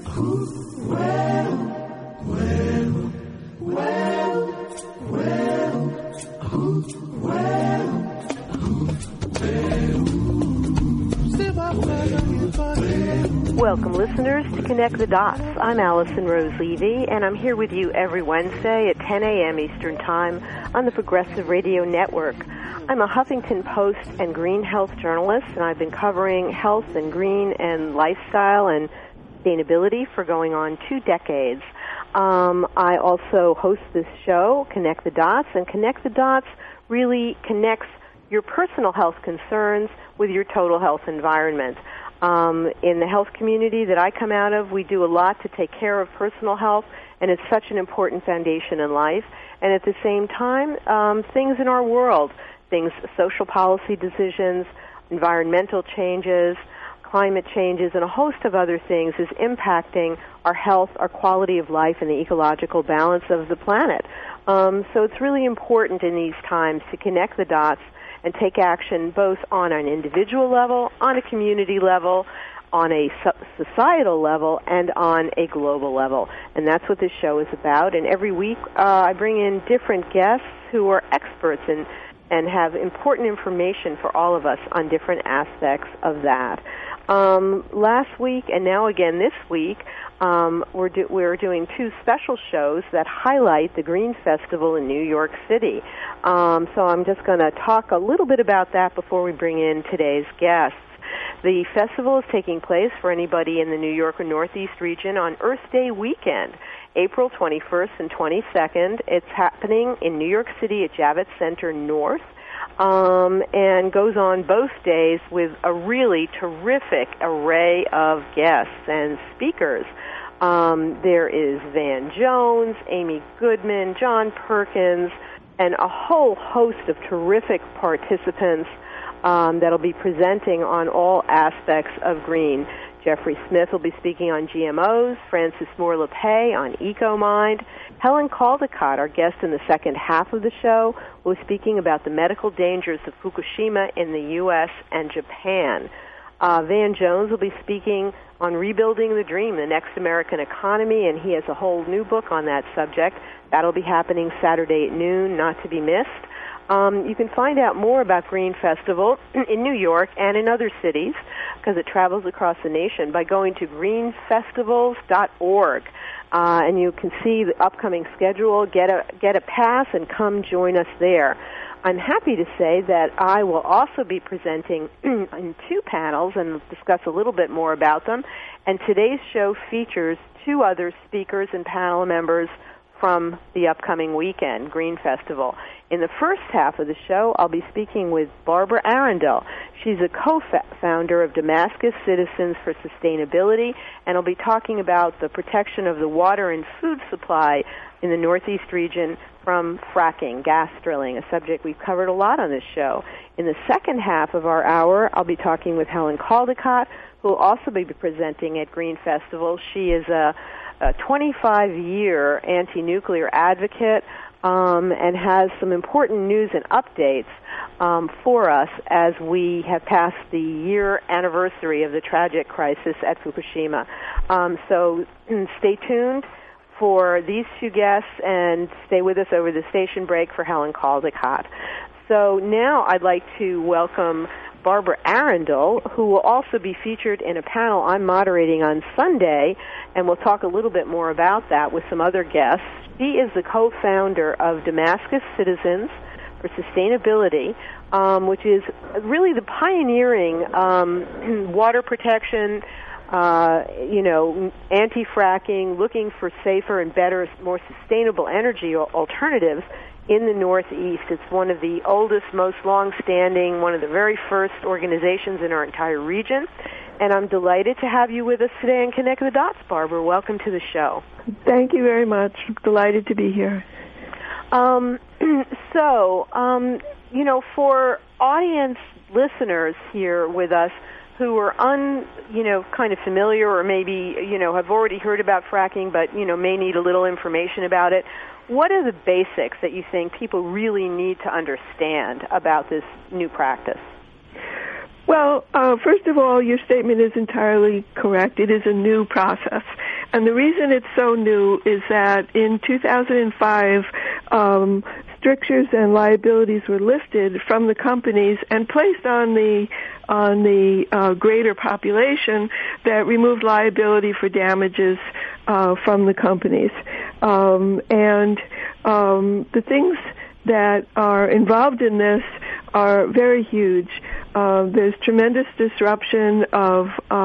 Welcome, listeners, to Connect the Dots. I'm Allison Rose Levy, and I'm here with you every Wednesday at 10 a.m. Eastern Time on the Progressive Radio Network. I'm a Huffington Post and green health journalist, and I've been covering health and green and lifestyle and sustainability for going on 2 decades. I also host this show, Connect the Dots, and Connect the Dots really connects your personal health concerns with your total health environment. In the health community that I come out of, we do a lot to take care of personal health, and it's such an important foundation in life. And at the same time, things in our world, social policy decisions, environmental changes, climate changes, and a host of other things is impacting our health, our quality of life, and the ecological balance of the planet. So it's really important in these times to connect the dots and take action both on an individual level, on a community level, on a societal level, and on a global level. And that's what this show is about. And every week I bring in different guests who are experts and have important information for all of us on different aspects of that. Last week and now again this week, we're doing 2 special shows that highlight the Green Festival in New York City. So I'm just going to talk a little bit about that before we bring in today's guests. The festival is taking place for anybody in the New York or Northeast region on Earth Day weekend, April 21st and 22nd. It's happening in New York City at Javits Center North. And goes on both days with a really terrific array of guests and speakers. There is Van Jones, Amy Goodman, John Perkins, and a whole host of terrific participants that'll be presenting on all aspects of green. Jeffrey Smith will be speaking on GMOs, Francis Moore-Lepay on EcoMind. Helen Caldicott, our guest in the second half of the show, will be speaking about the medical dangers of Fukushima in the U.S. and Japan. Van Jones will be speaking on Rebuilding the Dream, the Next American Economy, and he has a whole new book on that subject. That'll be happening Saturday at noon, not to be missed. You can find out more about Green Festival in New York and in other cities, because it travels across the nation, by going to greenfestivals.org. And you can see the upcoming schedule, get a pass, and come join us there. I'm happy to say that I will also be presenting in 2 panels and discuss a little bit more about them. And today's show features 2 other speakers and panel members from the upcoming weekend, Green Festival. In the first half of the show, I'll be speaking with Barbara Arundel. She's a co-founder of Damascus Citizens for Sustainability, and I'll be talking about the protection of the water and food supply in the Northeast region from fracking, gas drilling, a subject we've covered a lot on this show. In the second half of our hour, I'll be talking with Helen Caldicott, who will also be presenting at Green Festival. She is a 25-year anti-nuclear advocate and has some important news and updates for us as we have passed the year anniversary of the tragic crisis at Fukushima. So stay tuned for these 2 guests and stay with us over the station break for Helen Caldicott. So now I'd like to welcome Barbara Arundel, who will also be featured in a panel I'm moderating on Sunday, and we'll talk a little bit more about that with some other guests. She is the co-founder of Damascus Citizens for Sustainability, which is really the pioneering water protection, anti-fracking, looking for safer and better, more sustainable energy alternatives in the Northeast. It's one of the oldest, most long-standing, one of the very first organizations in our entire region. And I'm delighted to have you with us today and Connect the Dots, Barbara. Welcome to the show. Thank you very much. Delighted to be here. For audience listeners here with us who are kind of familiar or maybe, have already heard about fracking but, may need a little information about it, what are the basics that you think people really need to understand about this new practice? Well, first of all, your statement is entirely correct. It is a new process. And the reason it's so new is that in 2005, strictures and liabilities were lifted from the companies and placed on the greater population that removed liability for damages from the companies. The things that are involved in this are very huge. There's tremendous disruption of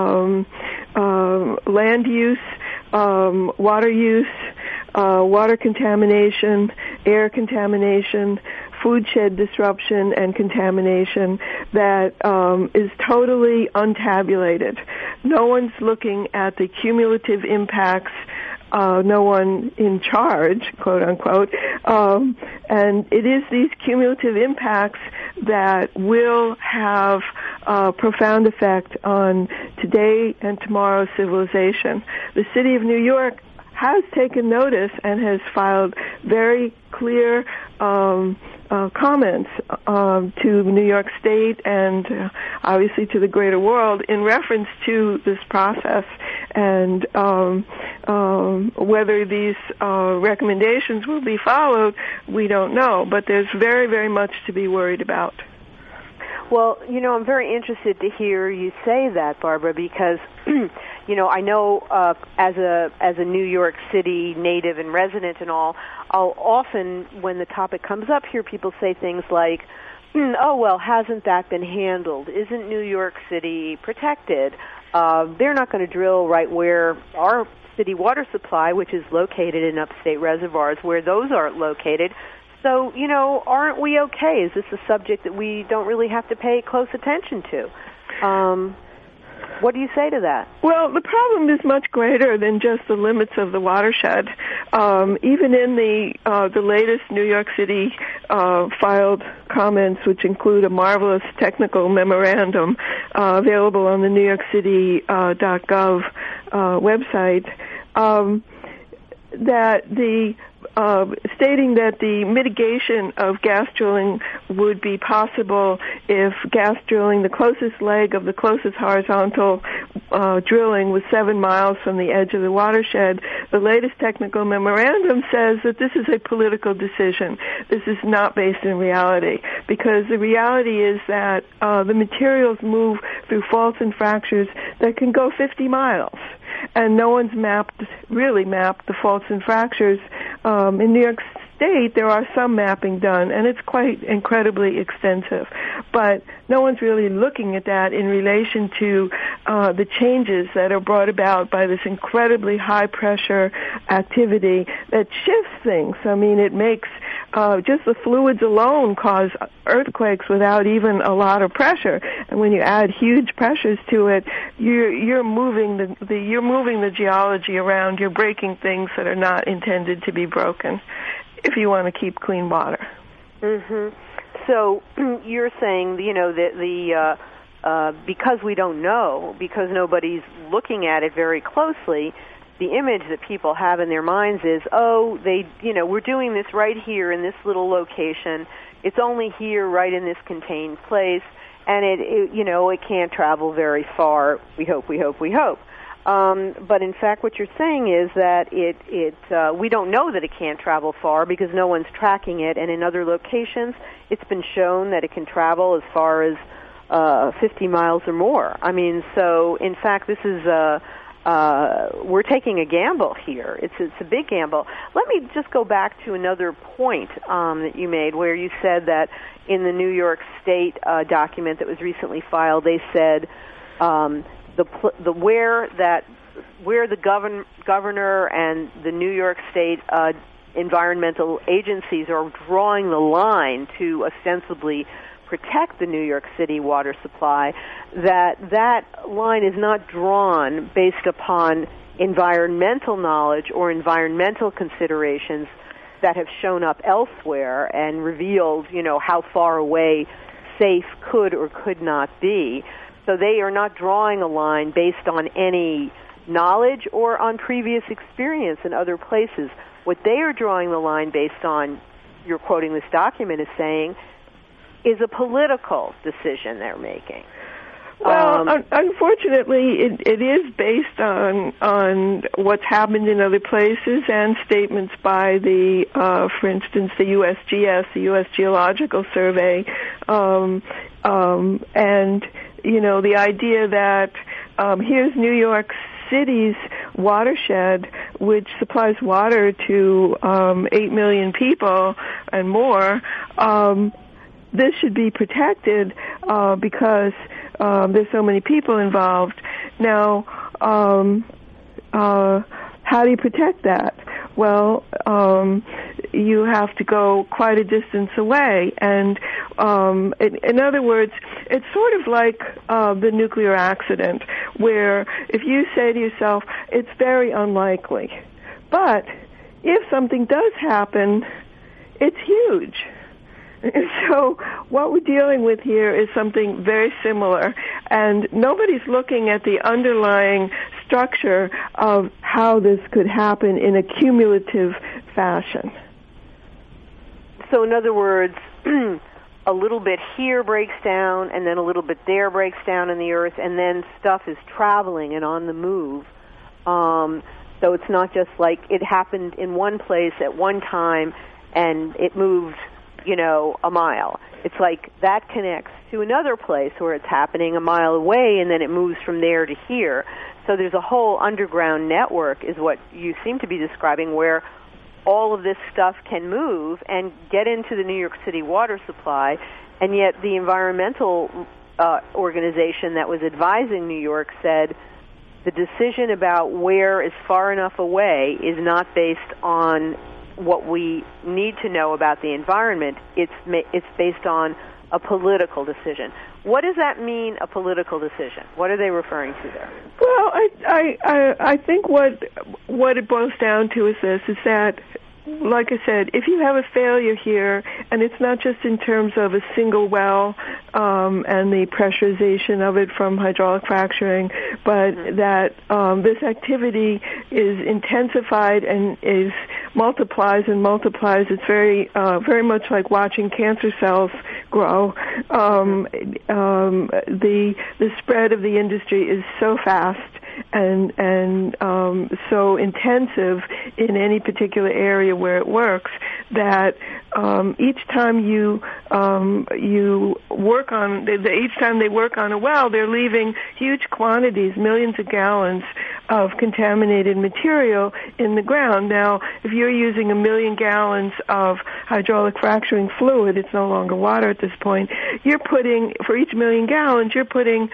land use, water use, water contamination, air contamination, food shed disruption and contamination that is totally untabulated. No one's looking at the cumulative impacts, no one in charge, quote unquote, and it is these cumulative impacts that will have a profound effect on today and tomorrow's civilization. The city of New York has taken notice and has filed very clear comments to New York State and obviously to the greater world in reference to this process. And whether these recommendations will be followed, we don't know. But there's very, very much to be worried about. Well, I'm very interested to hear you say that, Barbara, because, I know as a New York City native and resident and all, I'll often, when the topic comes up, hear people say things like, oh, well, hasn't that been handled? Isn't New York City protected? They're not going to drill right where our city water supply, which is located in upstate reservoirs, where those aren't located. So, aren't we okay? Is this a subject that we don't really have to pay close attention to? What do you say to that? Well, the problem is much greater than just the limits of the watershed. Even in the latest New York City filed comments, which include a marvelous technical memorandum available on the NewYorkCity.gov website, that the stating that the mitigation of gas drilling would be possible if gas drilling, the closest leg of the closest horizontal drilling was 7 miles from the edge of the watershed. The latest technical memorandum says that this is a political decision. This is not based in reality, because the reality is that the materials move through faults and fractures that can go 50 miles. And no one's really mapped the faults and fractures. In New York State, there are some mapping done, and it's quite incredibly extensive. But no one's really looking at that in relation to the changes that are brought about by this incredibly high-pressure activity that shifts things. I mean, it makes just the fluids alone cause earthquakes without even a lot of pressure. And when you add huge pressures to it, you're moving the geology around. You're breaking things that are not intended to be broken if you want to keep clean water. Mm-hmm. So you're saying, that because we don't know, because nobody's looking at it very closely, the image that people have in their minds is, we're doing this right here in this little location. It's only here, right in this contained place, and it can't travel very far. We hope. But in fact, what you're saying is that we don't know that it can't travel far because no one's tracking it, and in other locations, it's been shown that it can travel as far as 50 miles or more. I mean, so in fact, this is we're taking a gamble here. It's a big gamble. Let me just go back to another point that you made, where you said that in the New York State document that was recently filed, they said where the governor and the New York State environmental agencies are drawing the line to ostensibly protect the New York City water supply, that line is not drawn based upon environmental knowledge or environmental considerations that have shown up elsewhere and revealed, how far away safe could or could not be. So they are not drawing a line based on any knowledge or on previous experience in other places. What they are drawing the line based on, you're quoting this document, is saying, is a political decision they're making. Well, unfortunately, it is based on what's happened in other places and statements by for instance, the USGS, the U.S. Geological Survey, and the idea that here's New York City's watershed, which supplies water to 8 million people and more. This should be protected because there's so many people involved. Now, how do you protect that? Well, you have to go quite a distance away. And in other words, it's sort of like the nuclear accident, where if you say to yourself, it's very unlikely. But if something does happen, it's huge. And so what we're dealing with here is something very similar, and nobody's looking at the underlying structure of how this could happen in a cumulative fashion. So in other words, a little bit here breaks down, and then a little bit there breaks down in the earth, and then stuff is traveling and on the move. So it's not just like it happened in one place at one time and it moved a mile. It's like that connects to another place where it's happening a mile away, and then it moves from there to here. So there's a whole underground network, is what you seem to be describing, where all of this stuff can move and get into the New York City water supply, and yet the environmental organization that was advising New York said the decision about where is far enough away is not based on what we need to know about the environment. It's based on a political decision. What does that mean, a political decision? What are they referring to there? Well, I think what it boils down to is this, is that, like I said, if you have a failure here, and it's not just in terms of a single well and the pressurization of it from hydraulic fracturing, but that this activity is intensified and multiplies and multiplies. It's very much like watching cancer cells grow. The spread of the industry is so fast and so intensive in any particular area where it works that each time you work on each time they work on a well, they're leaving huge quantities, millions of gallons of contaminated material in the ground. Now, if you're using 1 million gallons of hydraulic fracturing fluid, it's no longer water at this point. You're putting, for each 1 million gallons, you're putting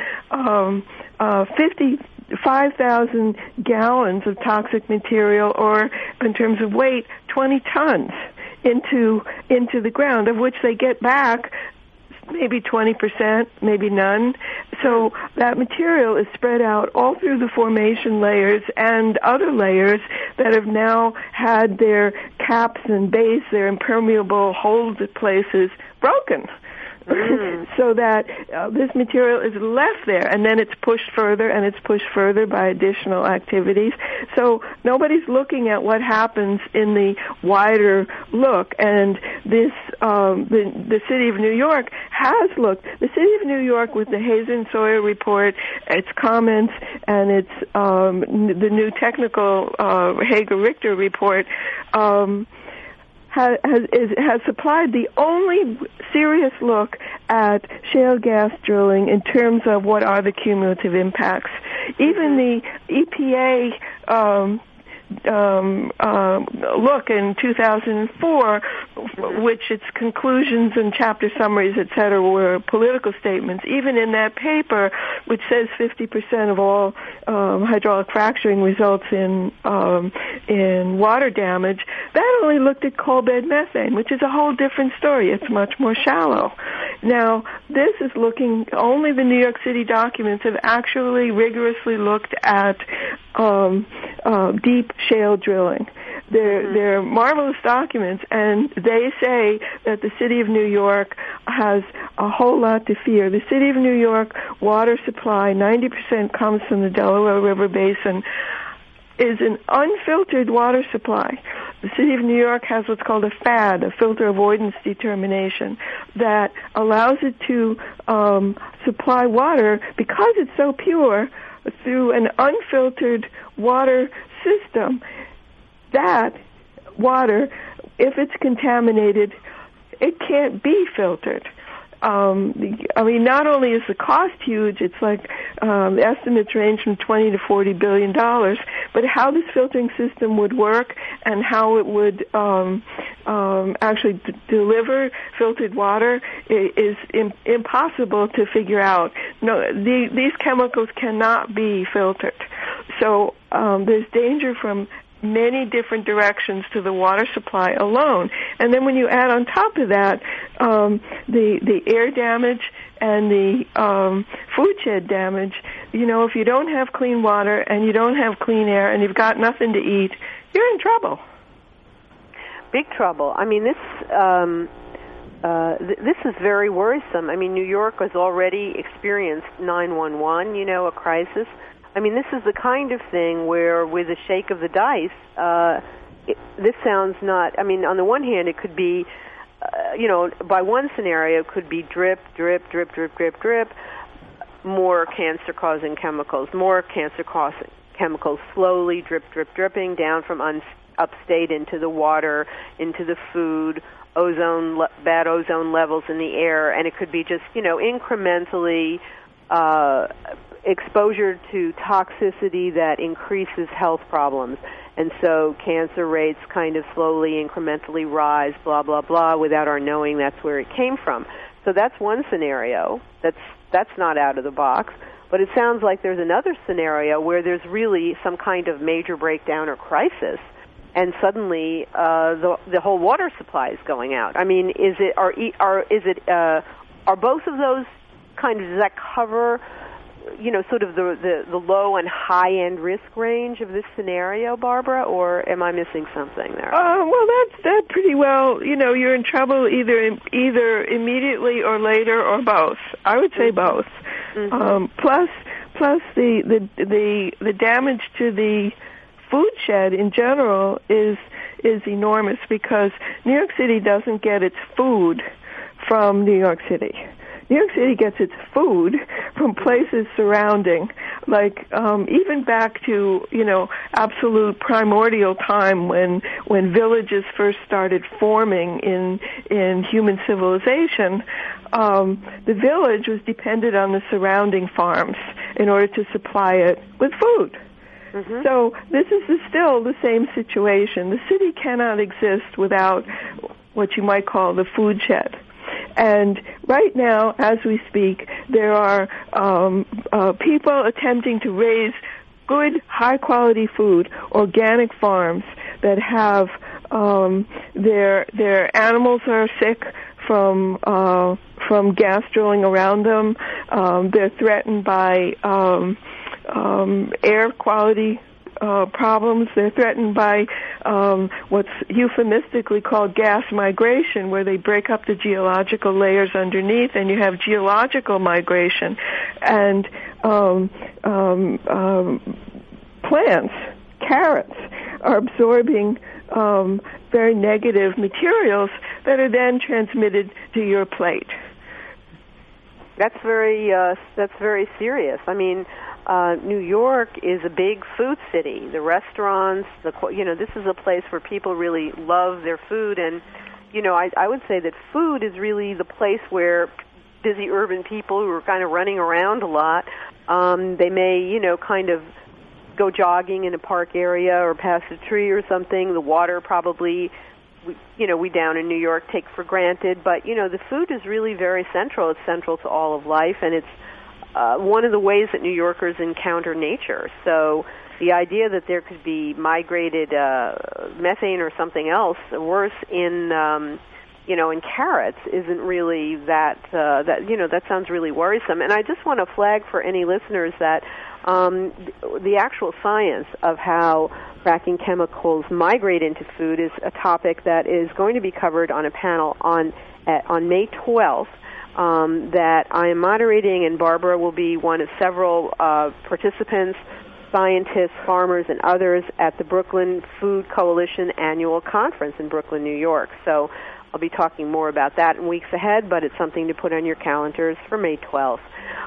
5,000 gallons of toxic material, or in terms of weight, 20 tons into the ground, of which they get back maybe 20%, maybe none. So that material is spread out all through the formation layers and other layers that have now had their caps and base, their impermeable hold places, broken. So that this material is left there, and then it's pushed further, and it's pushed further by additional activities. So nobody's looking at what happens in the wider look, and this the City of New York has looked. The City of New York, with the Hazen-Sawyer report, its comments, and its the new technical Hager-Richter report, has supplied the only serious look at shale gas drilling in terms of what are the cumulative impacts. Even the EPA look in 2004, which its conclusions and chapter summaries, etc., were political statements. Even in that paper, which says 50% of all hydraulic fracturing results in water damage, that only looked at coal bed methane, which is a whole different story. It's much more shallow. Now, this is looking, only the New York City documents have actually rigorously looked at deep shale drilling. They're marvelous documents, and they say that the City of New York has a whole lot to fear. The City of New York water supply, 90% comes from the Delaware River Basin. is an unfiltered water supply. The City of New York has what's called a FAD, a filter avoidance determination, that allows it to supply water, because it's so pure, through an unfiltered water system. That water, if it's contaminated, it can't be filtered. Not only is the cost huge, it's like estimates range from $20 to $40 billion, but how this filtering system would work and how it would actually deliver filtered water is impossible to figure out. No, these chemicals cannot be filtered. So there's danger from many different directions to the water supply alone. And then when you add on top of that the air damage and the food shed damage, if you don't have clean water and you don't have clean air and you've got nothing to eat, you're in trouble. Big trouble. I mean, this is very worrisome. I mean, New York has already experienced 911, a crisis. I mean, this is the kind of thing where, with a shake of the dice, this sounds not... I mean, on the one hand, it could be, by one scenario, it could be drip, drip, drip, drip, drip, drip, more cancer-causing chemicals, slowly drip, drip, dripping down from upstate into the water, into the food, bad ozone levels in the air, and it could be just, incrementally... exposure to toxicity that increases health problems. And so cancer rates kind of slowly, incrementally rise, blah, blah, blah, without our knowing that's where it came from. So that's one scenario. That's not out of the box. But it sounds like there's another scenario where there's really some kind of major breakdown or crisis, and suddenly the whole water supply is going out. I mean, are both of those kind of, does that cover sort of the low and high end risk range of this scenario, Barbara, or am I missing something there? Well, that's pretty well. You're in trouble either immediately or later or both. I would say both. Mm-hmm. Plus the damage to the food shed in general is enormous, because New York City doesn't get its food from New York City. New York City gets its food from places surrounding, like even back to absolute primordial time when villages first started forming in human civilization. The village was dependent on the surrounding farms in order to supply it with food. Mm-hmm. So this is still the same situation. The city cannot exist without what you might call the food shed. And right now, as we speak, there are people attempting to raise good, high-quality food, organic farms that have their animals are sick from gas drilling around them. They're threatened by air quality problems. They're threatened by what's euphemistically called gas migration, where they break up the geological layers underneath, and you have geological migration. And plants, carrots, are absorbing very negative materials that are then transmitted to your plate. That's very serious. I mean, New York is a big food city. The restaurants, this is a place where people really love their food, and I would say that food is really the place where busy urban people who are kind of running around a lot, they may kind of go jogging in a park area or past a tree or something. The water probably we down in New York take for granted, but the food is really very central. It's central to all of life, and it's one of the ways that New Yorkers encounter nature. So the idea that there could be migrated methane or something else worse in in carrots isn't really that sounds really worrisome. And I just want to flag for any listeners that the actual science of how fracking chemicals migrate into food is a topic that is going to be covered on a panel on May 12th. That I am moderating, and Barbara will be one of several participants scientists, farmers, and others at the Brooklyn Food Coalition Annual Conference in Brooklyn, New York. So I'll be talking more about that in weeks ahead, but it's something to put on your calendars for May 12th.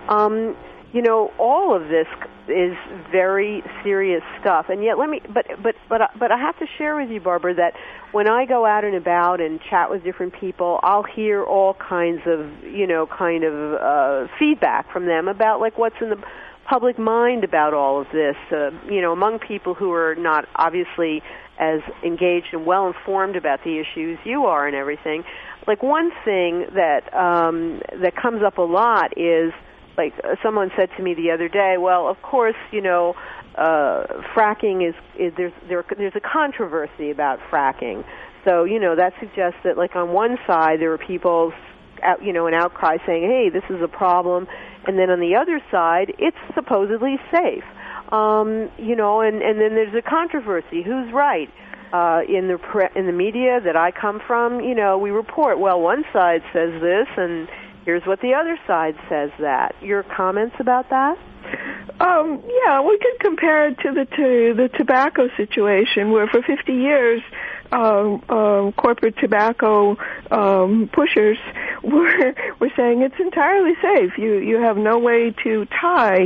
All of this is very serious stuff, and yet but I have to share with you, Barbara, that when I go out and about and chat with different people, I'll hear all kinds of, feedback from them about like what's in the public mind about all of this, among people who are not obviously as engaged and well informed about the issues you are and everything. Like one thing that comes up a lot is, like someone said to me the other day, well, of course, fracking is there's a controversy about fracking. So, that suggests that, like, on one side there are people, an outcry saying, hey, this is a problem, and then on the other side it's supposedly safe. And then there's a controversy. Who's right? In the media that I come from, we report, well, one side says this, and here's what the other side says that. Your comments about that? Yeah, we could compare it to the tobacco situation, where for 50 years corporate tobacco pushers were saying it's entirely safe. You have no way to tie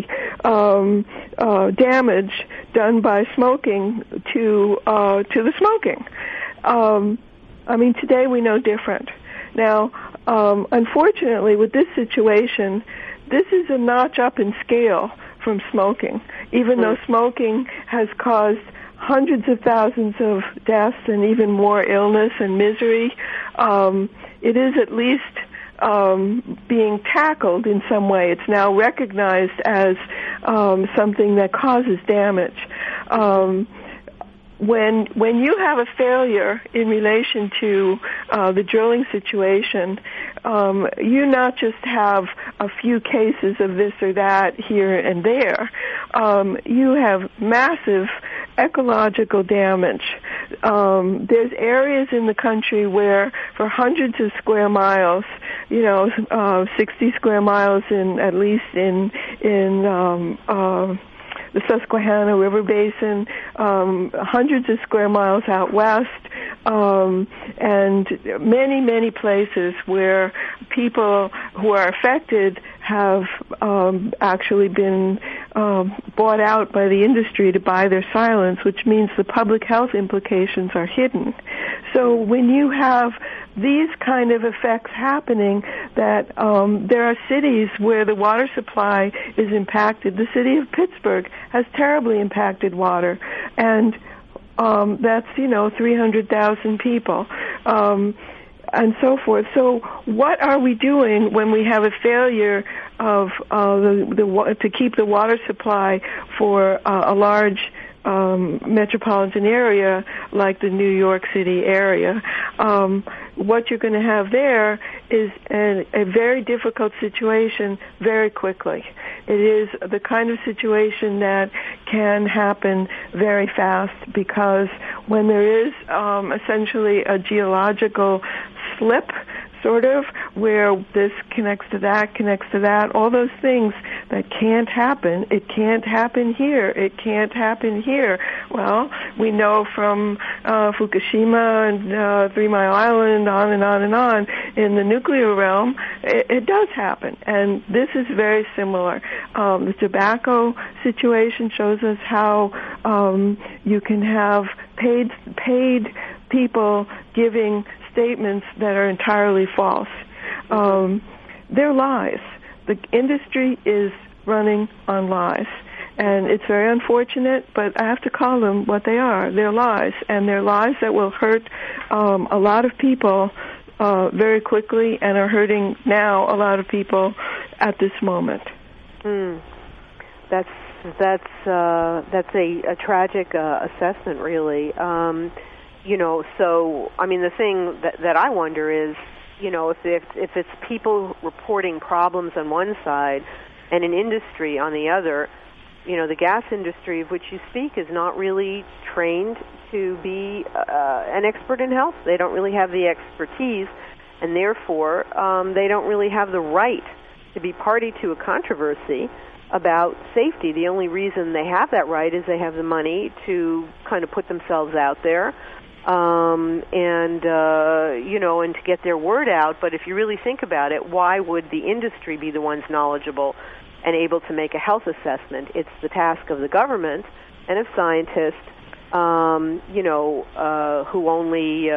damage done by smoking to the smoking. Today we know different. Now, unfortunately, with this situation, this is a notch up in scale from smoking, even though smoking has caused hundreds of thousands of deaths and even more illness and misery. It is at least being tackled in some way. It's now recognized as something that causes damage. When you have a failure in relation to the drilling situation, you not just have a few cases of this or that here and there. You have massive ecological damage. There's areas in the country where for hundreds of square miles, 60 square miles at least in the Susquehanna River Basin, hundreds of square miles out west, and many, many places where people who are affected have actually been bought out by the industry to buy their silence, which means the public health implications are hidden. So when you have these kind of effects happening, that there are cities where the water supply is impacted. The city of Pittsburgh has terribly impacted water, and that's 300,000 people, and so forth. So what are we doing when we have a failure of to keep the water supply for a large metropolitan area like the New York City area? What you're going to have there is a very difficult situation very quickly. It is the kind of situation that can happen very fast, because when there is essentially a geological slip, sort of, where this connects to that, all those things that can't happen. It can't happen here. It can't happen here. Well, we know from Fukushima and 3 Mile Island, on and on and on, in the nuclear realm, it does happen. And this is very similar. The tobacco situation shows us how you can have paid people giving statements that are entirely false. They're lies. The industry is running on lies. And it's very unfortunate, but I have to call them what they are. They're lies. And they're lies that will hurt a lot of people very quickly, and are hurting now a lot of people at this moment. That's a tragic assessment, really. So, I mean, the thing that I wonder is, if it's people reporting problems on one side and an industry on the other, the gas industry of which you speak is not really trained to be an expert in health. They don't really have the expertise, and therefore they don't really have the right to be party to a controversy about safety. The only reason they have that right is they have the money to kind of put themselves out there, and to get their word out. But if you really think about it, why would the industry be the ones knowledgeable and able to make a health assessment? It's the task of the government and of scientists, who only,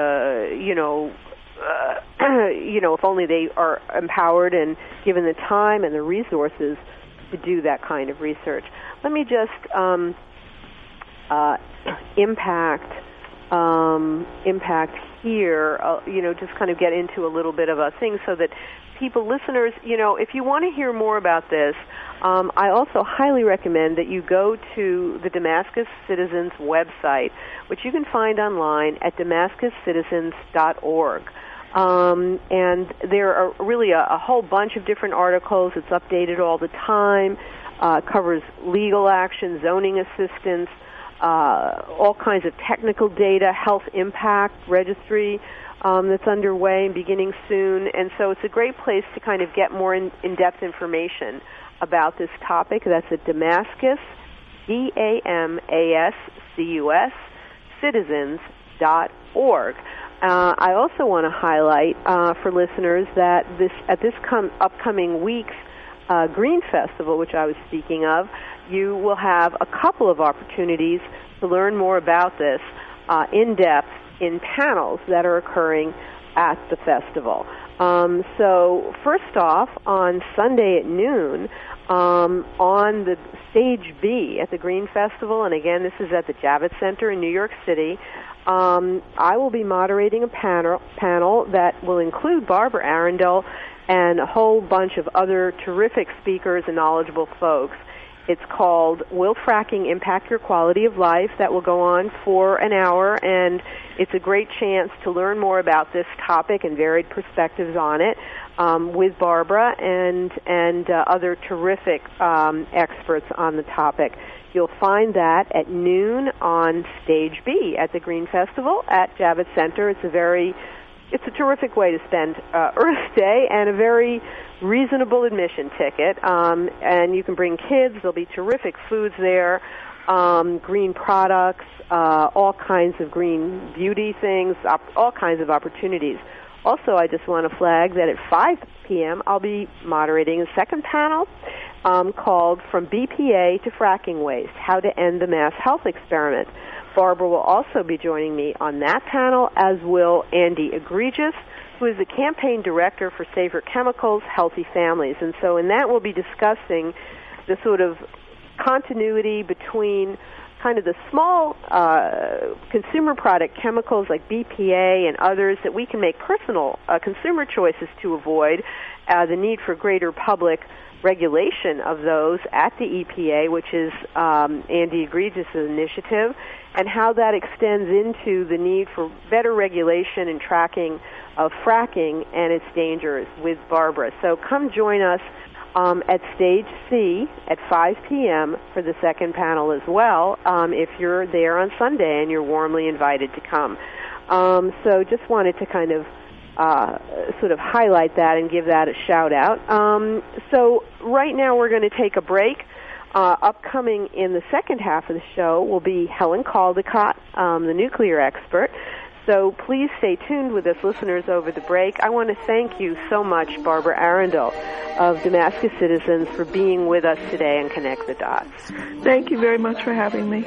if only they are empowered and given the time and the resources to do that kind of research. Let me just impact here, just kind of get into a little bit of a thing so that listeners, if you want to hear more about this, I also highly recommend that you go to the Damascus Citizens website, which you can find online at damascuscitizens.org. And there are really a whole bunch of different articles. It's updated all the time, covers legal action, zoning assistance, all kinds of technical data, health impact registry that's underway and beginning soon. And so it's a great place to kind of get more in-depth information about this topic. That's at Damascus, DAMASCUS, citizens.org. I also want to highlight for listeners that at this upcoming week's Green Festival, which I was speaking of, you will have a couple of opportunities to learn more about this in depth in panels that are occurring at the festival. So first off, on Sunday at noon, on the Stage B at the Green Festival, and again, this is at the Javits Center in New York City, I will be moderating a panel that will include Barbara Arundel and a whole bunch of other terrific speakers and knowledgeable folks. It's called Will Fracking Impact Your Quality of Life? That will go on for an hour, and it's a great chance to learn more about this topic and varied perspectives on it with Barbara and other terrific experts on the topic. You'll find that at noon on Stage B at the Green Festival at Javits Center. It's a terrific way to spend Earth Day and a very reasonable admission ticket. And you can bring kids. There'll be terrific foods there, green products, all kinds of green beauty things, all kinds of opportunities. Also, I just want to flag that at 5 p.m. I'll be moderating a second panel called From BPA to Fracking Waste, How to End the Mass Health Experiment. Barbara will also be joining me on that panel, as will Andy Egregious, who is the campaign director for Safer Chemicals, Healthy Families. And so in that we'll be discussing the sort of continuity between kind of the small consumer product chemicals like BPA and others that we can make personal consumer choices to avoid, the need for greater public regulation of those at the EPA, which is Andy Egregious' initiative, and how that extends into the need for better regulation and tracking of fracking and its dangers with Barbara. So come join us at Stage C at 5 p.m. for the second panel as well, if you're there on Sunday, and you're warmly invited to come. So just wanted to kind of sort of highlight that and give that a shout-out. So right now we're going to take a break. Upcoming in the second half of the show will be Helen Caldicott, the nuclear expert. So please stay tuned with us, listeners, over the break. I want to thank you so much, Barbara Arundel of Damascus Citizens, for being with us today and Connect the Dots. Thank you very much for having me.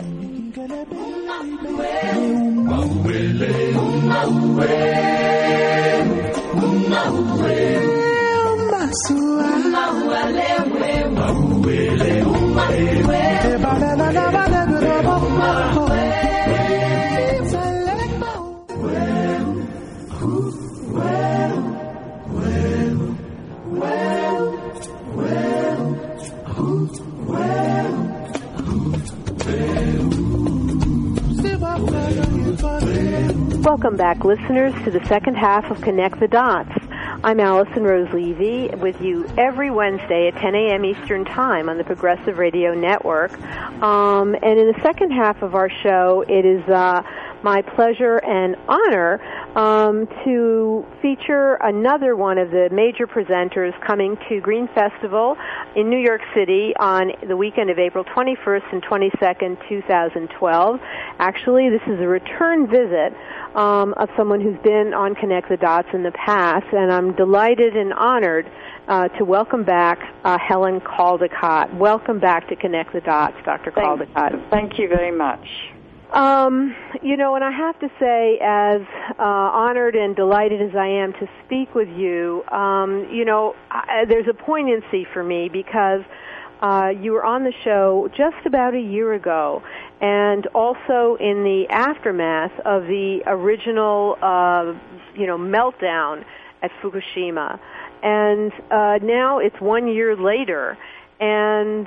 Welcome back, listeners, to the second half of Connect the Dots. I'm Allison Rose Levy with you every Wednesday at 10 a.m. Eastern Time on the Progressive Radio Network. And in the second half of our show, it is my pleasure and honor to feature another one of the major presenters coming to Green Festival in New York City on the weekend of April 21st and 22nd, 2012. Actually, this is a return visit of someone who's been on Connect the Dots in the past, and I'm delighted and honored to welcome back Helen Caldicott. Welcome back to Connect the Dots, Dr. Caldicott. Thank you very much. And I have to say, as honored and delighted as I am to speak with you, there's a poignancy for me because you were on the show just about a year ago, and also in the aftermath of the original, meltdown at Fukushima. And now it's 1 year later, and,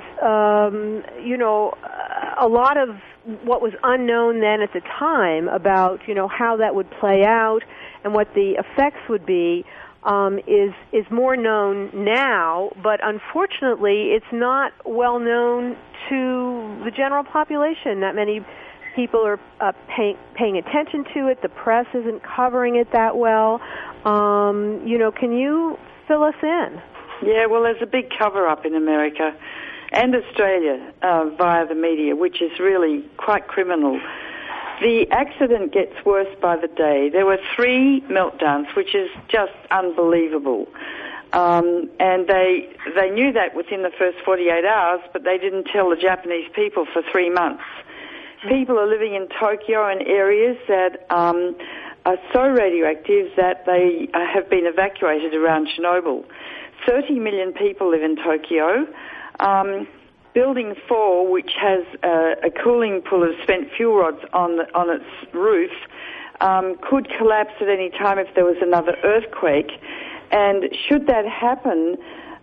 a lot of what was unknown then at the time about, how that would play out and what the effects would be is more known now, but unfortunately it's not well known to the general population. Not many people are paying attention to it. The press isn't covering it that well. Can you fill us in? Yeah, well, there's a big cover-up in America and Australia via the media, which is really quite criminal. The accident gets worse by the day. There were 3 meltdowns, which is just unbelievable. And they knew that within the first 48 hours, but they didn't tell the Japanese people for 3 months. People are living in Tokyo in areas that are so radioactive that they have been evacuated around Chernobyl. 30 million people live in Tokyo. Building 4, which has a cooling pool of spent fuel rods on its roof, could collapse at any time if there was another earthquake. And should that happen,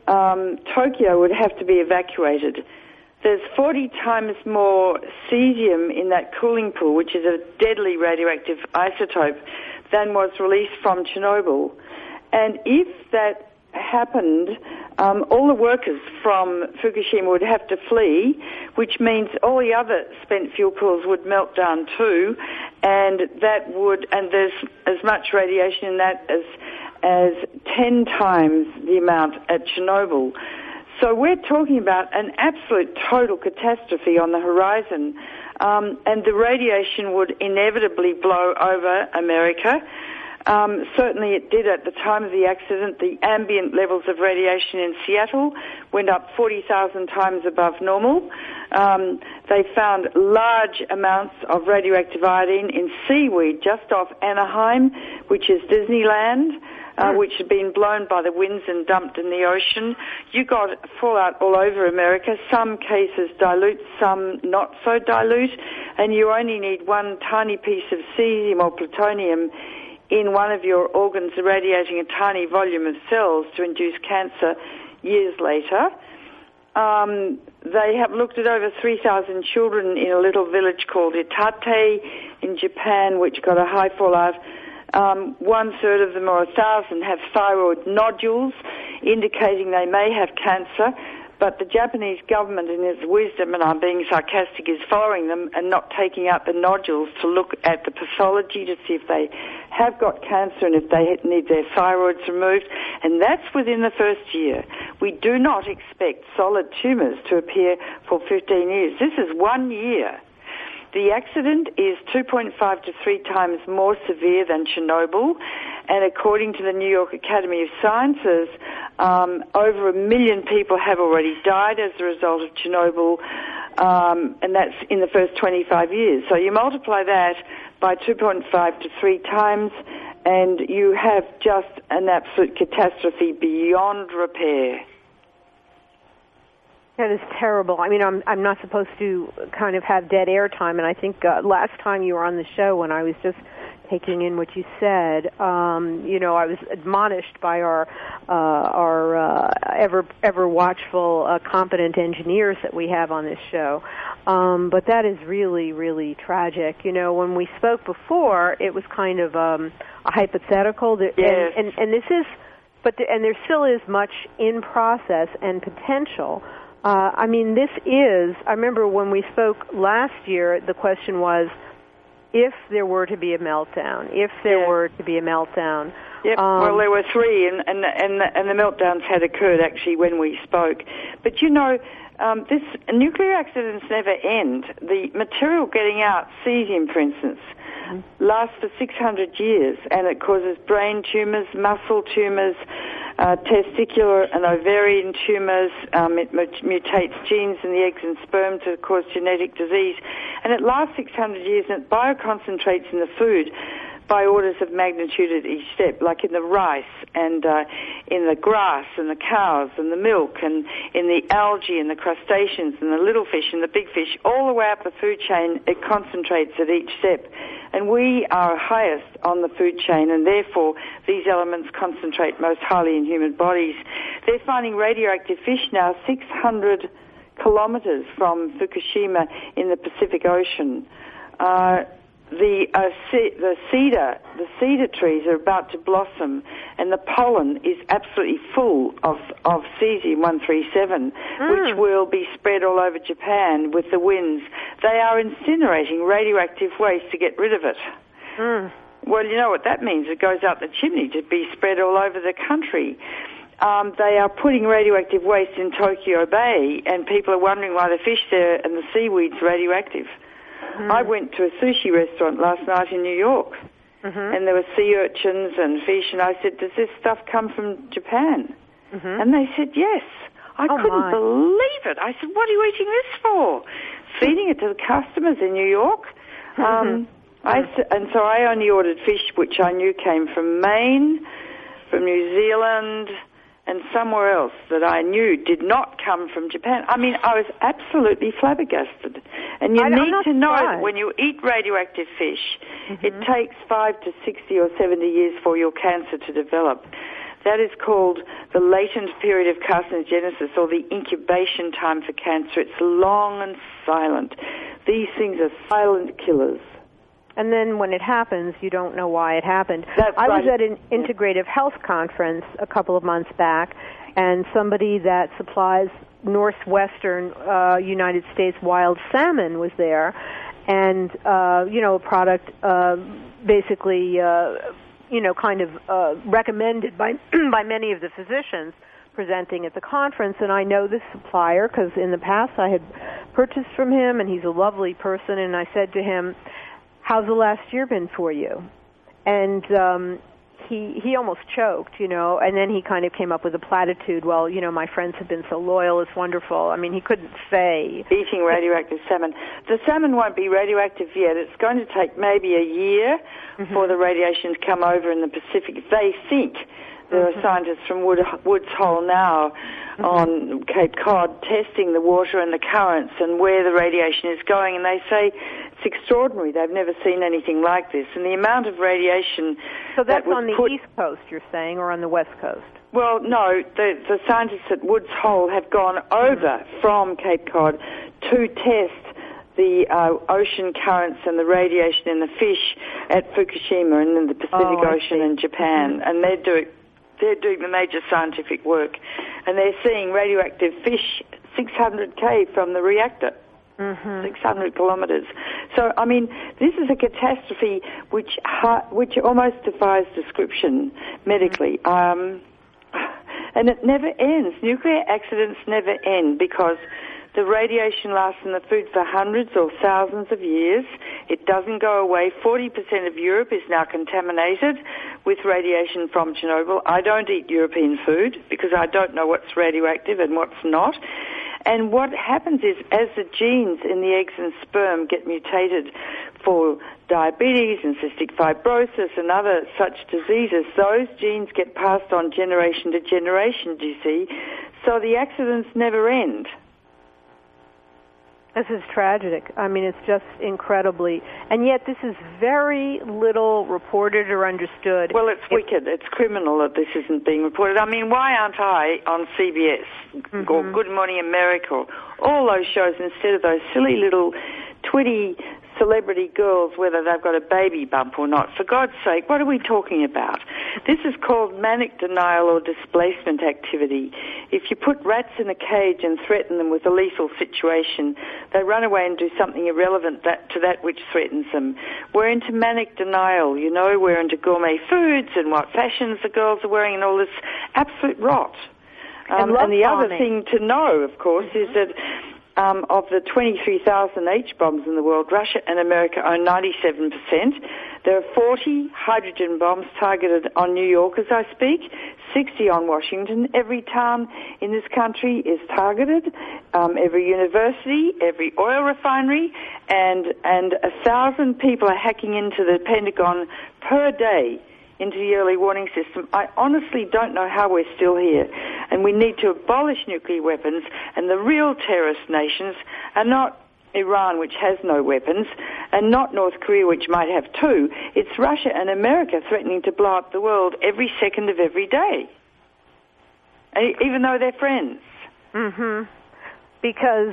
Tokyo would have to be evacuated. There's 40 times more cesium in that cooling pool, which is a deadly radioactive isotope, than was released from Chernobyl. And if that happened, all the workers from Fukushima would have to flee, which means all the other spent fuel pools would melt down too, and there's as much radiation in that as 10 times the amount at Chernobyl. So we're talking about an absolute total catastrophe on the horizon, and the radiation would inevitably blow over America. Certainly it did at the time of the accident. The ambient levels of radiation in Seattle went up 40,000 times above normal. They found large amounts of radioactive iodine in seaweed just off Anaheim, which is Disneyland, which had been blown by the winds and dumped in the ocean. You got fallout all over America. Some cases dilute, some not so dilute, and you only need one tiny piece of cesium or plutonium in one of your organs irradiating a tiny volume of cells to induce cancer years later. They have looked at over 3,000 children in a little village called Itate in Japan, which got a high fallout. 1/3 of them, or 1,000, have thyroid nodules, indicating they may have cancer. But the Japanese government, in its wisdom, and I'm being sarcastic, is following them and not taking out the nodules to look at the pathology to see if they have got cancer and if they need their thyroids removed. And that's within the first year. We do not expect solid tumours to appear for 15 years. This is 1 year. The accident is 2.5 to 3 times more severe than Chernobyl, and according to the New York Academy of Sciences, over 1 million people have already died as a result of Chernobyl, and that's in the first 25 years. So you multiply that by 2.5 to 3 times, and you have just an absolute catastrophe beyond repair. That is terrible. I mean, I'm not supposed to kind of have dead air time, and I think last time you were on the show when I was just taking in what you said, I was admonished by our ever watchful, competent engineers that we have on this show. But that is really, really tragic. When we spoke before, it was kind of a hypothetical. Yes. And this is, and there still is much in process and potential. I remember when we spoke last year, the question was, if there were to be a meltdown. Yep. Well, there were 3, and the meltdowns had occurred actually when we spoke. But this nuclear accidents never end. The material getting out, cesium, for instance, lasts for 600 years, and it causes brain tumors, muscle tumors, testicular and ovarian tumors. It mutates genes in the eggs and sperm to cause genetic disease, and it lasts 600 years, and it bioconcentrates in the food by orders of magnitude at each step, like in the rice and in the grass and the cows and the milk and in the algae and the crustaceans and the little fish and the big fish, all the way up the food chain. It concentrates at each step. And we are highest on the food chain, and therefore these elements concentrate most highly in human bodies. They're finding radioactive fish now 600 kilometers from Fukushima in the Pacific Ocean. The cedar trees are about to blossom, and the pollen is absolutely full of cesium-137, which will be spread all over Japan with the winds. They are incinerating radioactive waste to get rid of it. Well, you know what that means. It goes out the chimney to be spread all over the country. They are putting radioactive waste in Tokyo Bay, and people are wondering why the fish there and the seaweed's radioactive. I went to a sushi restaurant last night in New York, and there were sea urchins and fish, and I said, does this stuff come from Japan? And they said, yes. I couldn't believe it. I said, what are you eating this for? Feeding it to the customers in New York? And so I only ordered fish which I knew came from Maine, from New Zealand, and somewhere else that I knew did not come from Japan. I mean, I was absolutely flabbergasted. And you need to know that when you eat radioactive fish, it takes 5 to 60 or 70 years for your cancer to develop. That is called the latent period of carcinogenesis, or the incubation time for cancer. It's long and silent. These things are silent killers. And then when it happens, you don't know why it happened. I was at an integrative health conference a couple of months back, and somebody that supplies northwestern United States wild salmon was there, and, a product basically, kind of recommended by many of the physicians presenting at the conference. And I know this supplier because in the past I had purchased from him, and he's a lovely person, and I said to him, how's the last year been for you? And he almost choked, and then he kind of came up with a platitude, well, my friends have been so loyal, it's wonderful. I mean, he couldn't say. Eating radioactive salmon. The salmon won't be radioactive yet. It's going to take maybe a year for the radiation to come over in the Pacific. They think. There are scientists from Woods Hole now on Cape Cod testing the water and the currents and where the radiation is going, and they say it's extraordinary. They've never seen anything like this. And the amount of radiation... So that's on the East Coast, you're saying, or on the West Coast? Well, no. The scientists at Woods Hole have gone over from Cape Cod to test the ocean currents and the radiation in the fish at Fukushima and in the Pacific Ocean in Japan, and they're doing the major scientific work, and they're seeing radioactive fish 600 from the reactor, 600 kilometers. So, I mean, this is a catastrophe which almost defies description medically. And it never ends. Nuclear accidents never end because the radiation lasts in the food for hundreds or thousands of years. It doesn't go away. 40% of Europe is now contaminated with radiation from Chernobyl. I don't eat European food because I don't know what's radioactive and what's not. And what happens is, as the genes in the eggs and sperm get mutated for diabetes and cystic fibrosis and other such diseases, those genes get passed on generation to generation, do you see? So the accidents never end. This is tragic. I mean, it's just incredibly... And yet this is very little reported or understood. Well, it's wicked. It's criminal that this isn't being reported. I mean, why aren't I on CBS or Good Morning America or all those shows instead of those silly little twitty celebrity girls whether they've got a baby bump or not. For God's sake, what are we talking about? This is called manic denial or displacement activity. If you put rats in a cage and threaten them with a lethal situation, they run away and do something irrelevant to that which threatens them. We're into manic denial, you know, we're into gourmet foods and what fashions the girls are wearing and all this absolute rot. And the other thing to know, of course, is that of the 23,000 H-bombs in the world, Russia and America own 97%. There are 40 hydrogen bombs targeted on New York as I speak, 60 on Washington. Every town in this country is targeted, every university, every oil refinery, and 1,000 people are hacking into the Pentagon per day into the early warning system. I honestly don't know how we're still here. And we need to abolish nuclear weapons, and the real terrorist nations are not Iran, which has no weapons, and not North Korea, which might have two. It's Russia and America threatening to blow up the world every second of every day, even though they're friends. Mm-hmm. Because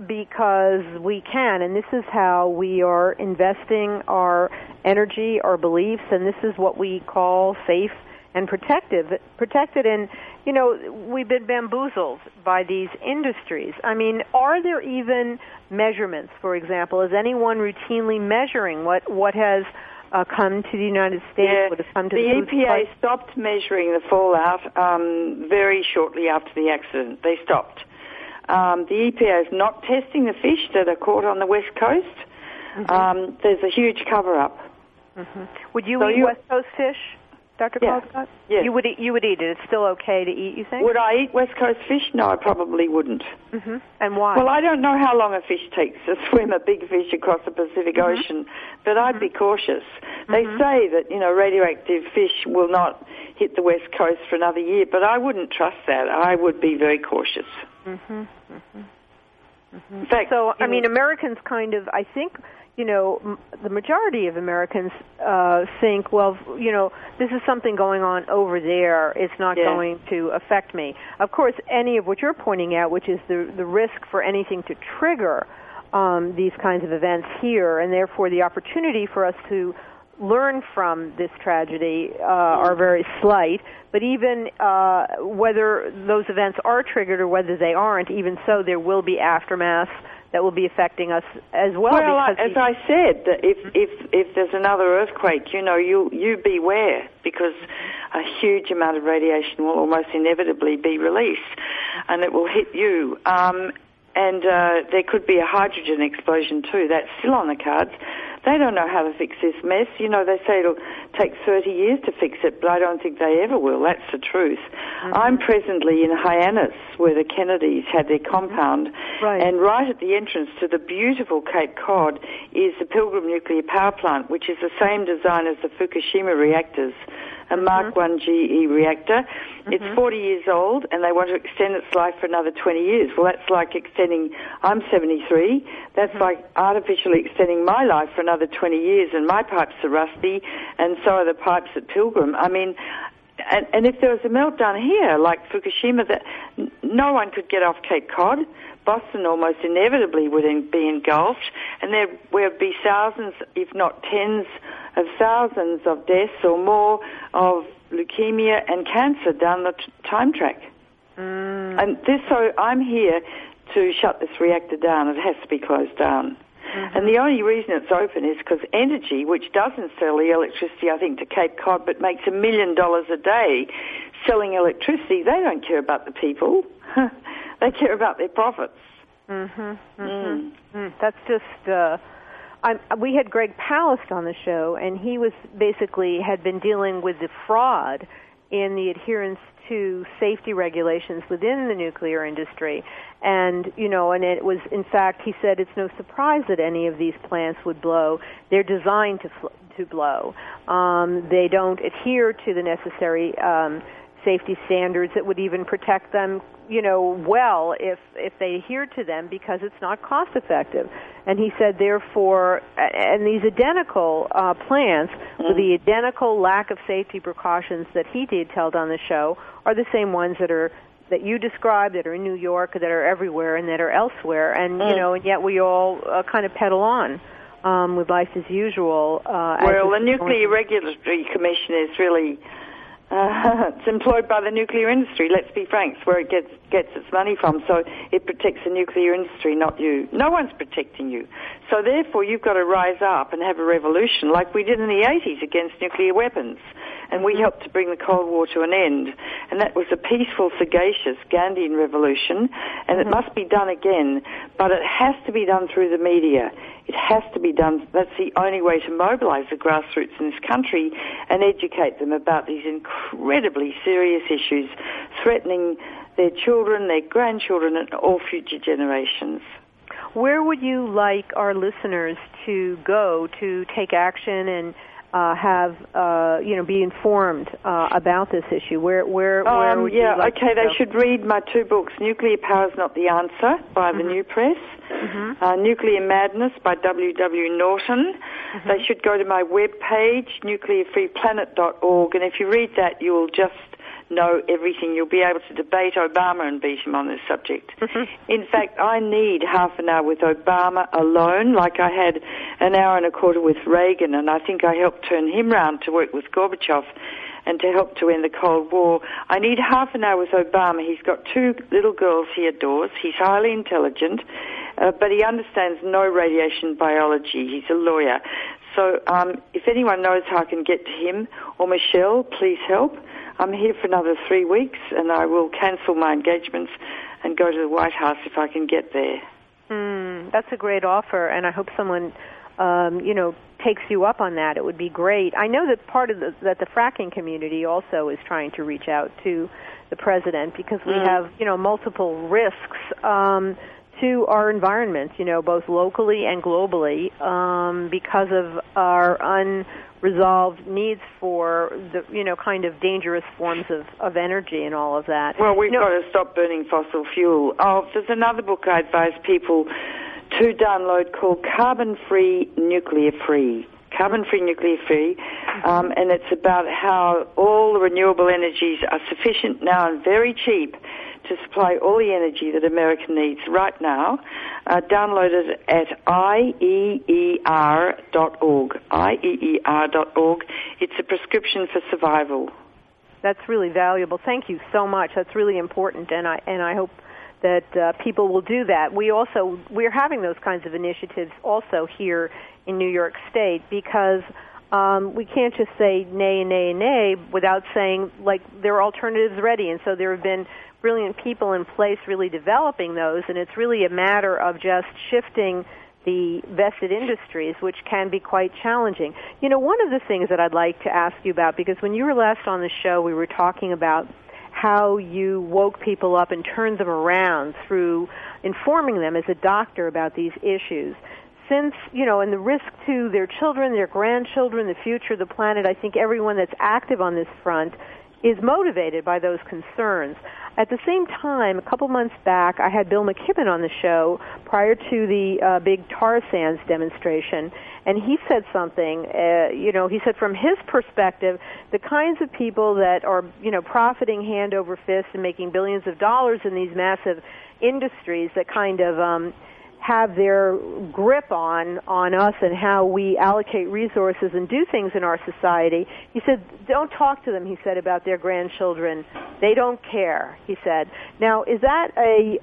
we can, and this is how we are investing our energy, our beliefs, and this is what we call safe and protected. And, you know, we've been bamboozled by these industries. I mean, are there even measurements, for example? Is anyone routinely measuring what has come to the United States? Yeah, what has come to the EPA supply? stopped measuring the fallout very shortly after the accident. They stopped. The EPA is not testing the fish that are caught on the West Coast. Mm-hmm. There's a huge cover-up. Mm-hmm. Would you eat West Coast fish, Dr. Colescott? Yes. You would eat it. It's still okay to eat, you think? Would I eat West Coast fish? No, I probably wouldn't. Mm-hmm. And why? Well, I don't know how long a fish takes to swim a big fish across the Pacific Ocean, but I'd be cautious. They say that, you know, radioactive fish will not hit the West Coast for another year, but I wouldn't trust that. I would be very cautious. Mm-hmm. Mm-hmm. Mm-hmm. In fact, so, I mean, Americans kind of, I think, you know, the majority of Americans think, well, you know, this is something going on over there. It's not going to affect me. Of course, any of what you're pointing out, which is the risk for anything to trigger these kinds of events here, and therefore the opportunity for us to learn from this tragedy are very slight. But even whether those events are triggered or whether they aren't, even so, there will be aftermath that will be affecting us as well. Well, as I said, if there's another earthquake, you know, you beware, because a huge amount of radiation will almost inevitably be released, and it will hit you. And there could be a hydrogen explosion too. That's still on the cards. They don't know how to fix this mess. You know, they say it'll take 30 years to fix it, but I don't think they ever will. That's the truth. Mm-hmm. I'm presently in Hyannis, where the Kennedys had their compound, and right at the entrance to the beautiful Cape Cod is the Pilgrim Nuclear Power Plant, which is the same design as the Fukushima reactors, a Mark I GE reactor. It's 40 years old, and they want to extend its life for another 20 years. Well, that's like extending, I'm 73, that's like artificially extending my life for another 20 years, and my pipes are rusty, and so are the pipes at Pilgrim. I mean, and if there was a meltdown here, like Fukushima, that no one could get off Cape Cod. Boston almost inevitably would be engulfed, and there would be thousands, if not tens of thousands of deaths or more of leukemia and cancer down the time track. And so I'm here to shut this reactor down. It has to be closed down. And the only reason it's open is because Energy, which doesn't sell the electricity, I think, to Cape Cod, but makes $1 million a day selling electricity, they don't care about the people. They care about their profits. That's just... we had Greg Palast on the show, and he was basically had been dealing with the fraud in the adherence to safety regulations within the nuclear industry. And, you know, and it was, in fact, he said it's no surprise that any of these plants would blow. They're designed to blow. They don't adhere to the necessary safety standards that would even protect them, you know, well if they adhere to them, because it's not cost effective. And he said, therefore, and these identical plants with the identical lack of safety precautions that he detailed on the show are the same ones that you described, that are in New York, that are everywhere, and that are elsewhere. And you know, and yet we all kind of pedal on with life as usual. Well, the Nuclear Regulatory Commission is really it's employed by the nuclear industry. Let's be frank, it's where it gets its money from. So it protects the nuclear industry, not you. No one's protecting you. So therefore, you've got to rise up and have a revolution, like we did in the 80s against nuclear weapons. And we helped to bring the Cold War to an end. And that was a peaceful, sagacious Gandhian revolution. And it must be done again. But it has to be done through the media. It has to be done. That's the only way to mobilize the grassroots in this country and educate them about these incredibly serious issues threatening their children, their grandchildren, and all future generations. Where would you like our listeners to go to take action and be informed about this issue? Where would you like to go? They should read my two books, Nuclear Power is Not the Answer by the New Press, Nuclear Madness by W.W. Norton. They should go to my webpage, nuclearfreeplanet.org, and if you read that, you'll just know everything. You'll be able to debate Obama and beat him on this subject. In fact, I need half an hour with Obama alone, like I had an hour and a quarter with Reagan, and I think I helped turn him round to work with Gorbachev and to help to end the Cold War. I need half an hour with Obama. He's got two little girls he adores. He's highly intelligent, but he understands no radiation biology. He's a lawyer. So if anyone knows how I can get to him or Michelle, please help. I'm here for another 3 weeks, and I will cancel my engagements and go to the White House if I can get there. That's a great offer, and I hope someone, takes you up on that. It would be great. I know that part of that the fracking community also is trying to reach out to the president because we have, multiple risks to our environment, both locally and globally, because of our unresolved needs for the, kind of dangerous forms of energy and all of that. Well, we've got to stop burning fossil fuel. There's another book I advise people to download called Carbon Free Nuclear Free. Carbon-free, nuclear-free, and it's about how all the renewable energies are sufficient now and very cheap to supply all the energy that America needs right now. Download it at IEER.org. IEER.org. It's a prescription for survival. That's really valuable. Thank you so much. That's really important, and I hope that people will do that. We're having those kinds of initiatives also here in New York State because we can't just say nay, nay, nay without saying, like, there are alternatives ready. And so there have been brilliant people in place really developing those, and it's really a matter of just shifting the vested industries, which can be quite challenging. One of the things that I'd like to ask you about, because when you were last on the show, we were talking about how you woke people up and turned them around through informing them as a doctor about these issues. Since, and the risk to their children, their grandchildren, the future of the planet, I think everyone that's active on this front is motivated by those concerns. At the same time, a couple months back, I had Bill McKibben on the show prior to the big tar sands demonstration, and he said something, he said from his perspective, the kinds of people that are, profiting hand over fist and making billions of dollars in these massive industries that kind of have their grip on us and how we allocate resources and do things in our society. He said, don't talk to them, he said, about their grandchildren. They don't care, he said. Now, is that a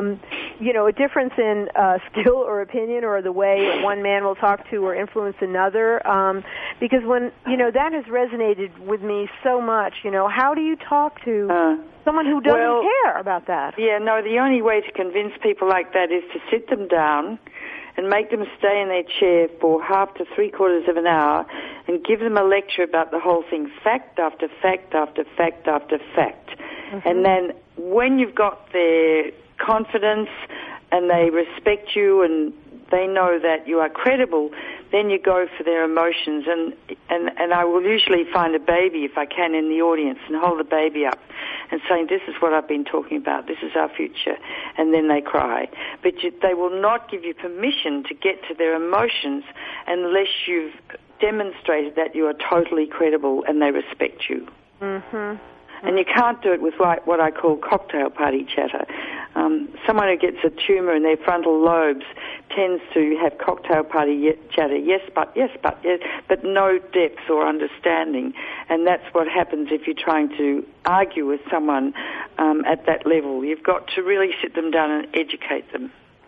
difference in skill or opinion or the way one man will talk to or influence another? Because when, that has resonated with me so much, how do you talk to someone who doesn't care about that? Yeah, no, the only way to convince people like that is to sit them down and make them stay in their chair for half to three-quarters of an hour and give them a lecture about the whole thing, fact after fact after fact after fact. And then when you've got their confidence and they respect you and they know that you are credible, then you go for their emotions. And I will usually find a baby, if I can, in the audience and hold the baby up and saying, this is what I've been talking about, this is our future. And then they cry. But they will not give you permission to get to their emotions unless you've demonstrated that you are totally credible and they respect you. And you can't do it with what I call cocktail party chatter. Someone who gets a tumour in their frontal lobes tends to have cocktail party chatter, yes, but, but no depth or understanding. And that's what happens if you're trying to argue with someone at that level. You've got to really sit them down and educate them.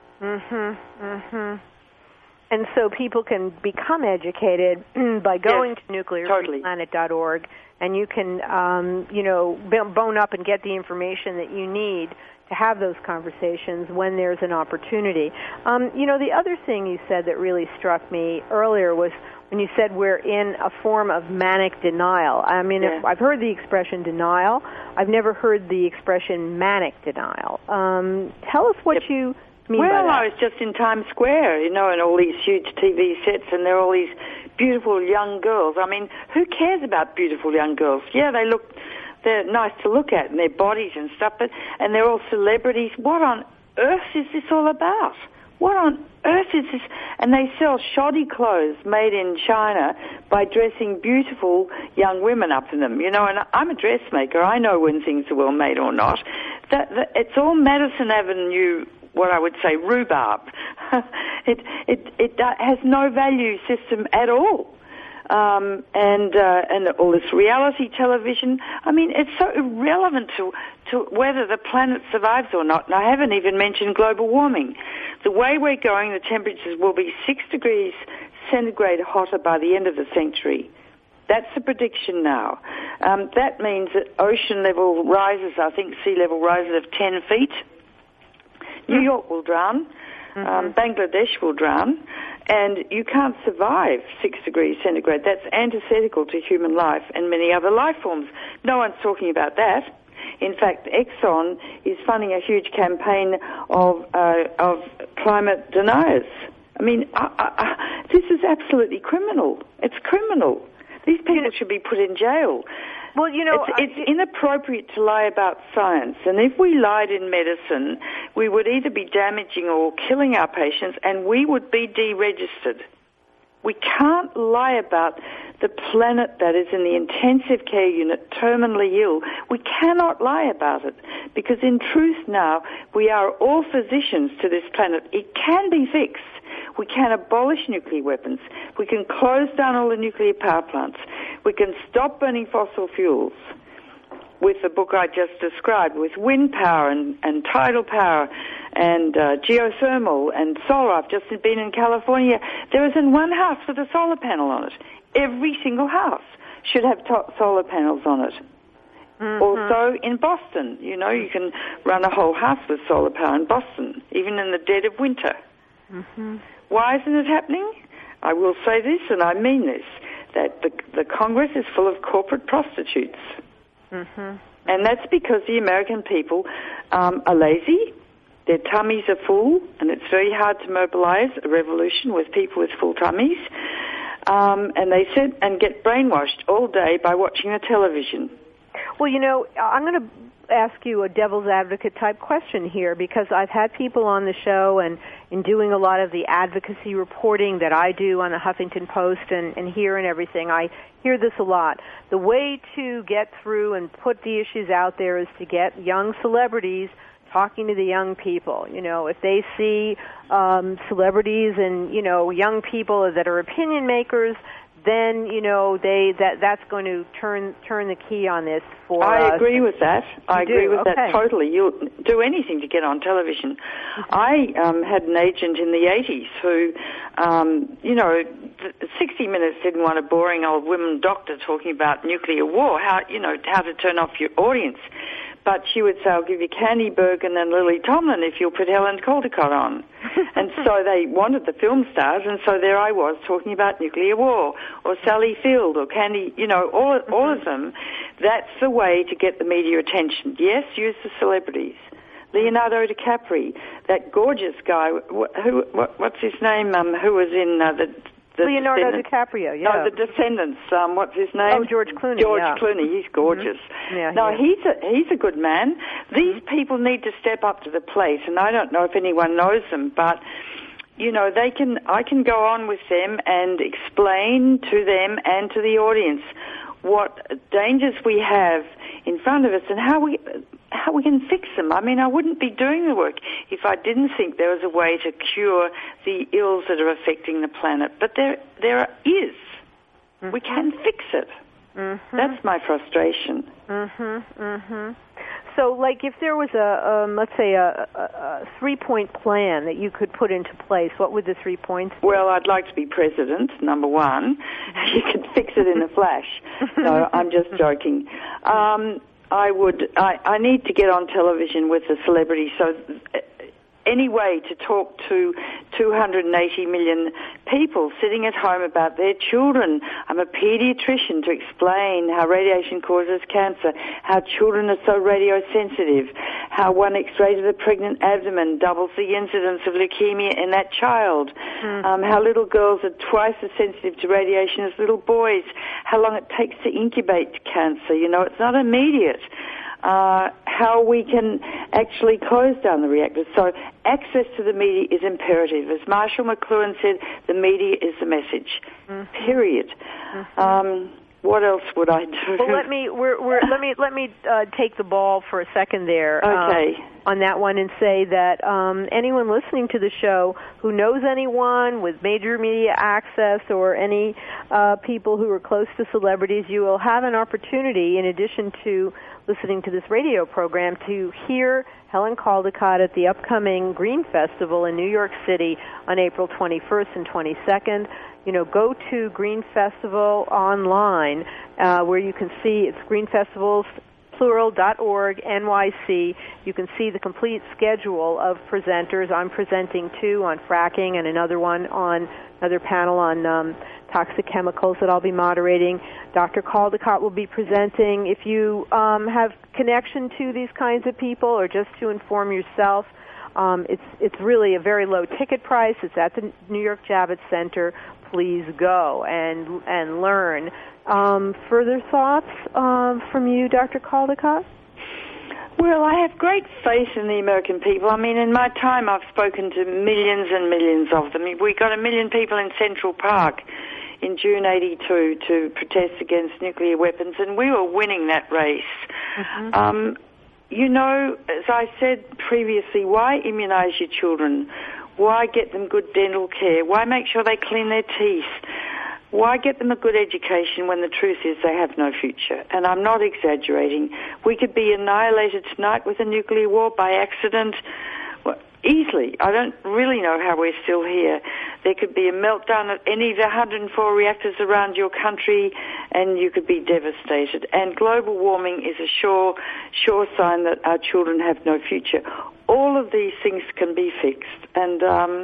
And so people can become educated by going to nuclearfreeplanet.org, and you can, bone up and get the information that you need to have those conversations when there's an opportunity. The other thing you said that really struck me earlier was when you said we're in a form of manic denial. I mean, I've heard the expression denial. I've never heard the expression manic denial. Tell us what you mean by that. Well, I was just in Times Square, and all these huge TV sets, and there are all these beautiful young girls. I mean, who cares about beautiful young girls? Yeah, they're nice to look at, and their bodies and stuff, and they're all celebrities. What on earth is this all about? What on earth is this? And they sell shoddy clothes made in China by dressing beautiful young women up in them, and I'm a dressmaker. I know when things are well made or not. It's all Madison Avenue, what I would say, rhubarb. It has no value system at all. And all this reality television. I mean, it's so irrelevant to whether the planet survives or not. And I haven't even mentioned global warming. The way we're going, the temperatures will be 6 degrees centigrade hotter by the end of the century. That's the prediction now. That means that ocean level rises, I think sea level rises of 10 feet. New York will drown. Bangladesh will drown. And you can't survive 6 degrees centigrade. That's antithetical to human life and many other life forms. No one's talking about that. In fact, Exxon is funding a huge campaign of climate deniers. I mean, this is absolutely criminal. It's criminal. These people should be put in jail. Well, it's inappropriate to lie about science, and if we lied in medicine, we would either be damaging or killing our patients, and we would be deregistered. We can't lie about the planet that is in the intensive care unit, terminally ill. We cannot lie about it, because in truth now, we are all physicians to this planet. It can be fixed. We can abolish nuclear weapons. We can close down all the nuclear power plants. We can stop burning fossil fuels with the book I just described, with wind power and tidal power and geothermal and solar. I've just been in California. There isn't one house with a solar panel on it. Every single house should have solar panels on it. Also in Boston, you can run a whole house with solar power in Boston, even in the dead of winter. Why isn't it happening? I will say this, and I mean this, that the Congress is full of corporate prostitutes. And that's because the American people are lazy, their tummies are full, and it's very hard to mobilize a revolution with people with full tummies. And they sit and get brainwashed all day by watching the television. Well, I'm going to ask you a devil's advocate type question here, because I've had people on the show, and in doing a lot of the advocacy reporting that I do on the Huffington Post and here and everything, I hear this a lot. The way to get through and put the issues out there is to get young celebrities talking to the young people. If they see celebrities and, young people that are opinion makers, then that's going to turn the key on this for us. I agree with that. I agree with that totally. You'll do anything to get on television. I had an agent in the 80s who, 60 Minutes didn't want a boring old women doctor talking about nuclear war, how to turn off your audience. But she would say, I'll give you Candy Bergen and Lily Tomlin if you'll put Helen Caldicott on. And so they wanted the film stars, and so there I was talking about nuclear war, or Sally Field, or Candy, all of them. That's the way to get the media attention. Yes, use the celebrities. Leonardo DiCaprio, that gorgeous guy, what's his name, who was in Leonardo DiCaprio, yeah. No, The Descendants. What's his name? Oh, George Clooney. Clooney. He's gorgeous. Yeah, he's a good man. These people need to step up to the plate, and I don't know if anyone knows them, but I can go on with them and explain to them and to the audience what dangers we have in front of us and how we can fix them. I mean, I wouldn't be doing the work if I didn't think there was a way to cure the ills that are affecting the planet. But there is. Mm-hmm. We can fix it. Mm-hmm. That's my frustration. Mm-hmm. Mm-hmm. So, like, if there was let's say a 3-point plan that you could put into place, what would the 3 points be? Well, I'd like to be president, number one. You could fix it in a flash. No, I'm just joking. I need to get on television with the celebrities, so any way to talk to 280 million people sitting at home about their children. I'm a pediatrician, to explain how radiation causes cancer, how children are so radiosensitive, how one X-ray to the pregnant abdomen doubles the incidence of leukemia in that child, how little girls are twice as sensitive to radiation as little boys, how long it takes to incubate cancer. You know, it's not immediate. How we can actually close down the reactors. So access to the media is imperative. As Marshall McLuhan said, the media is the message. Mm-hmm. Period. Mm-hmm. What else would I do? Well, let me take the ball for a second there. Okay. On that one, and say that anyone listening to the show who knows anyone with major media access or any people who are close to celebrities, you will have an opportunity, in addition to listening to this radio program, to hear Helen Caldicott at the upcoming Green Festival in New York City on April 21st and 22nd. You know, go to Green Festival online, where you can see it's greenfestivals.org, NYC. You can see the complete schedule of presenters. I'm presenting 2 on fracking and another panel on toxic chemicals that I'll be moderating. Dr. Caldicott will be presenting. If you have connection to these kinds of people, or just to inform yourself, it's really a very low ticket price. It's at the New York Javits Center. Please go and learn. Further thoughts from you, Dr. Caldicott? Well, I have great faith in the American people. I mean, in my time, I've spoken to millions and millions of them. We got 1 million people in Central Park in June '82 to protest against nuclear weapons, and we were winning that race. Mm-hmm. You know, as I said previously, why immunize your children? Why get them good dental care? Why make sure they clean their teeth? Why get them a good education when the truth is they have no future? And I'm not exaggerating. We could be annihilated tonight with a nuclear war by accident. Well, easily. I don't really know how we're still here. There could be a meltdown at any of the 104 reactors around your country, and you could be devastated. And global warming is a sure sign that our children have no future. All of these things can be fixed. And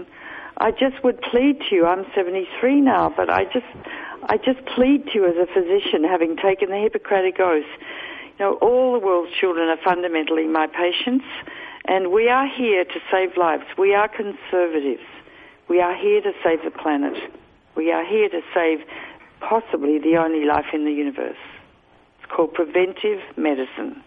I just would plead to you, I'm 73 now, but I just plead to you as a physician, having taken the Hippocratic Oath. You know, all the world's children are fundamentally my patients, and we are here to save lives. We are conservatives. We are here to save the planet. We are here to save possibly the only life in the universe. It's called preventive medicine.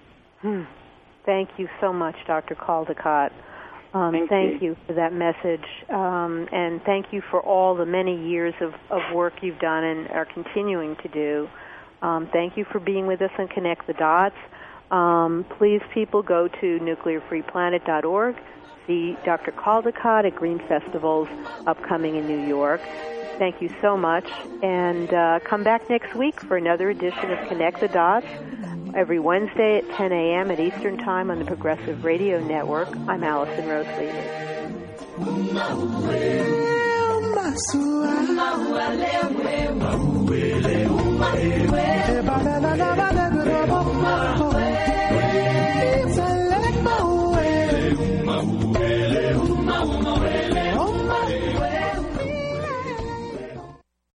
Thank you so much, Dr. Caldicott. Thank you for that message, and thank you for all the many years of work you've done and are continuing to do. Thank you for being with us on Connect the Dots. Please, people, go to nuclearfreeplanet.org. See Dr. Caldicott at Green Festival's upcoming in New York. Thank you so much, and come back next week for another edition of Connect the Dots, every Wednesday at 10 a.m. at Eastern Time on the Progressive Radio Network. I'm Allison Rose Levy.